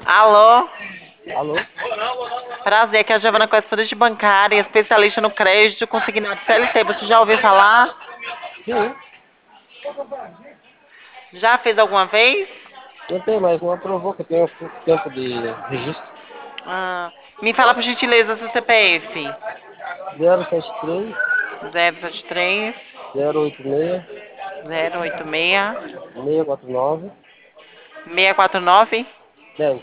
Alô, Alô? prazer, aqui é a Giovana, correspondente bancária, especialista no crédito consignado CLT. Você já ouviu falar? Sim, Já fez alguma vez? tentei, mas não aprovou, que eu tenho pouco tempo de registro. Ah, me fala por gentileza seu CPF. 073 073 086 086 649 649 10.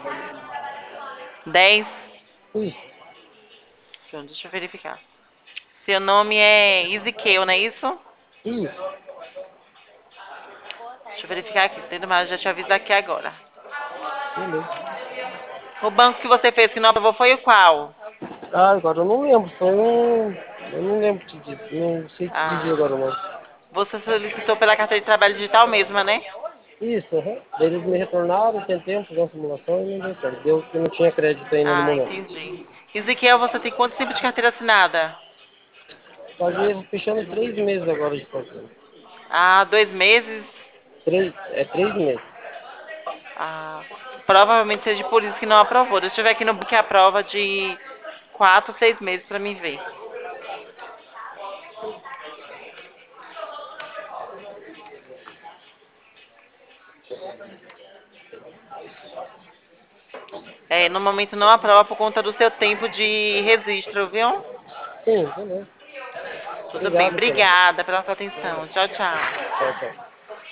10. Isso, Pronto, deixa eu verificar. Seu nome é Ezequiel, não é isso? isso. Deixa eu verificar aqui, se tem mais, já te aviso aqui agora. Beleza. O banco que você fez que não aprovou foi o qual? Ah, agora eu não lembro, foi um. Eu não lembro te dizer, não sei te dizer Ah, agora não. você solicitou pela carteira de trabalho digital mesma, né? Isso, aham. Daí eles me retornaram, tentei fazer uma simulação e não deu certo. Deu que não tinha crédito ainda no Ah, momento. entendi. Ezequiel, você tem quanto tempo de carteira assinada? Paguei fechando 3 meses agora de carteira. Ah, 2 meses? 3 meses. Ah, provavelmente seja por isso que não aprovou. Deixa eu ver aqui no book a prova de 4, 6 meses pra mim ver. É, no momento não aprova por conta do seu tempo de registro, viu? Sim, beleza. Tudo bem. Obrigado pela. Obrigada pela sua atenção. Tchau, tchau. Tchau, tchau.